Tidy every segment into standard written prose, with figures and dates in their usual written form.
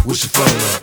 What's your phone number?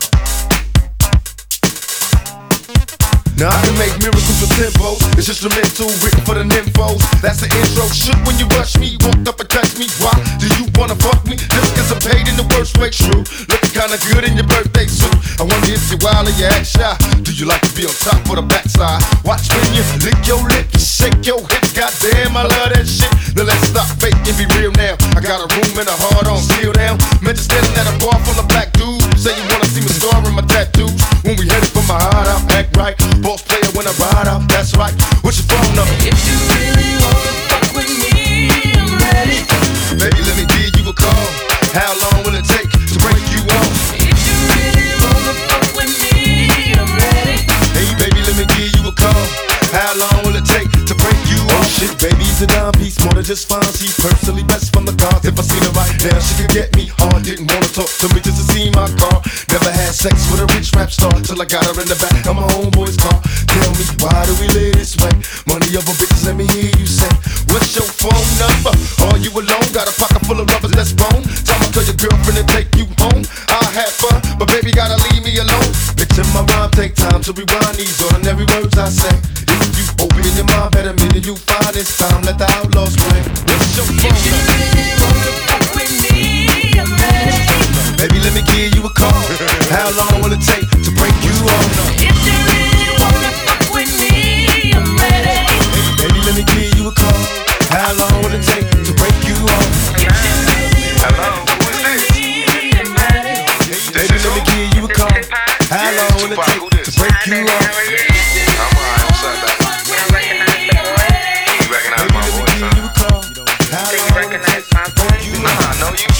Now I can make miracles with tempos. It's instrumental written for the nymphos. That's the intro. Shook when you rush me, walked up and touched me. Why do you wanna fuck me? Just cause I'm paid in the worst way, true. Looking kinda good in your birthday suit. I wonder if you're wild or you act shy. Do you like to be on top or the backside? Watch when you lick your lips, shake your hips. Goddamn, I love that shit. Now let's stop faking, be real now. I got a room and a heart on seal down. Meant to standing at a bar full of black dudes. Say you wanna see me star in my tattoos. When we headed for my hideout, act right. Boss player when I ride out, that's right. What's your phone number? If you really wanna fuck with me, I'm ready. Baby, let me give you a call. How long will it take to break you off? If you really wanna fuck with me, I'm ready. Hey, baby, let me give you a call. How long will it take to break you off? Oh shit, baby's a dime piece, more than just fine. She personally best from the cards. If I seen her right now, she could get me hard. Didn't wanna talk to me just to see my car. Never had sex with a rich rap star till I got her in the back of my homeboy's car. Tell me, why do we live this way? Money over bitches, let me hear you say. What's your phone number? Are you alone? Got a pocket full of rubbers, let's bone. Time to tell your girlfriend to take you home. I'll have fun, but baby gotta leave me alone. Bitch, in my rhyme, take time to rewind these ordinary words I say. If you open your mind, better mean you find it's time. Let the outlaws play. What's your phone If you number? really wanna fuck with me, I'm ready. Baby, let me give you a call. How long will it take to break you off? If you really wanna fuck with me, I'm ready. Baby, let me give you a call. How long will it take to break you off? Hello, who is this? Baby, let me give you a call. How long will it take to break you off? I'm alright, what's up, baby? You recognize my Baby, let me voice, give you a huh? call. How long will it take to break you Nah, off? I know you.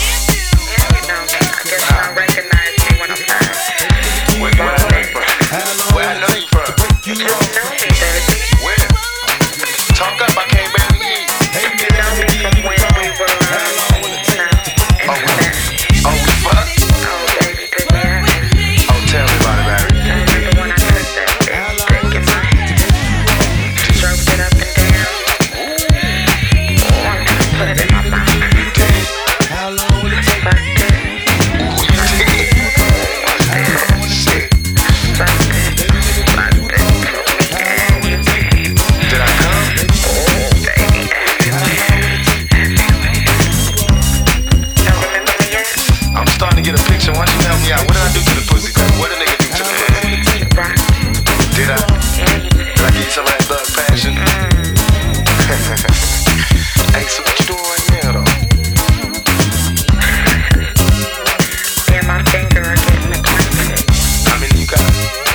Where I know you from? You off. Where? Talk up, I can't barely hear you. Hey, baby, let me give you a call. How long will it take to break you off? Oh, we fucked? Oh, tell me about it, baby. How long will it take to break you off? How long will it take? Shit. Did I come? I'm starting to get a picture. Why don't you help me out? What did I do to the pussy? What did a nigga do to the pussy? Did I? Did I get some of that thug passion? Hey, so what you doing right now, though? How many you got?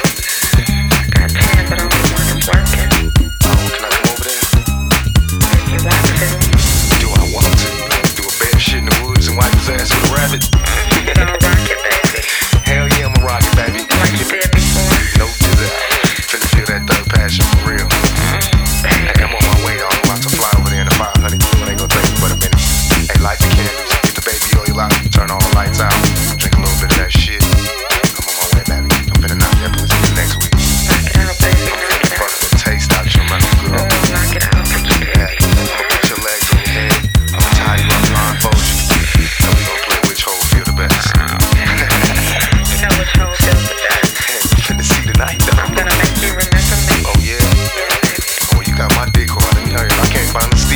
Oh, can I come over there? Do I want to? Do a bear shit in the woods and wipe his ass with a rabbit? Hell yeah, I'm a rocket, baby. No desire. Finna feel that thug passion for real. Hey, I'm on my way. I'm about to fly over there in the 500. It ain't gonna take me but a minute. Hey, light the candles. Get the baby oil out. Turn all the lights out. Drink a little bit of that shit. I'm on my way, baby. I'm finna knock that pussy next week. I'm finna fuck the taste out your mouth, girl. Yeah, put your legs on your head. I'ma tie you up, blindfold you. And we gon' play which hole feel the best. Finna see tonight, though. Oh, yeah? Oh, you got my dick hard in here. I can't find the